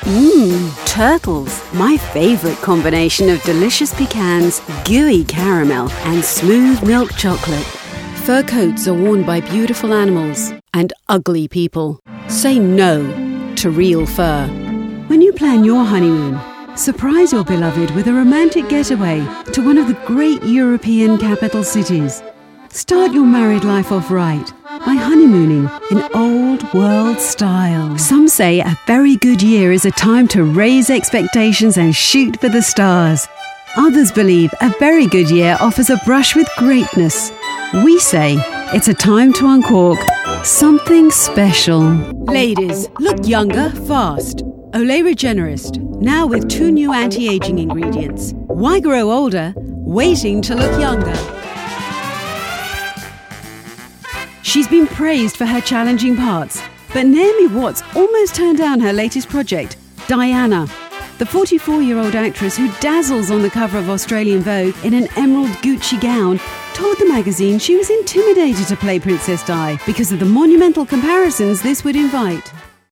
Turtles. My favourite combination of delicious pecans, gooey caramel and smooth milk chocolate. Fur coats are worn by beautiful animals and ugly people. Say no to real fur. When you plan your honeymoon, surprise your beloved with a romantic getaway to one of the great European capital cities. Start your married life off right by honeymooning in old world style. Some say a very good year is a time to raise expectations and shoot for the stars. Others believe a very good year offers a brush with greatness. We say it's a time to uncork something special. Ladies, look younger fast. Olay Regenerist, now with 2 new anti-aging ingredients. Why grow older, waiting to look younger? She's been praised for her challenging parts, but Naomi Watts almost turned down her latest project, Diana. The 44-year-old actress who dazzles on the cover of Australian Vogue in an emerald Gucci gown told the magazine she was intimidated to play Princess Di because of the monumental comparisons this would invite.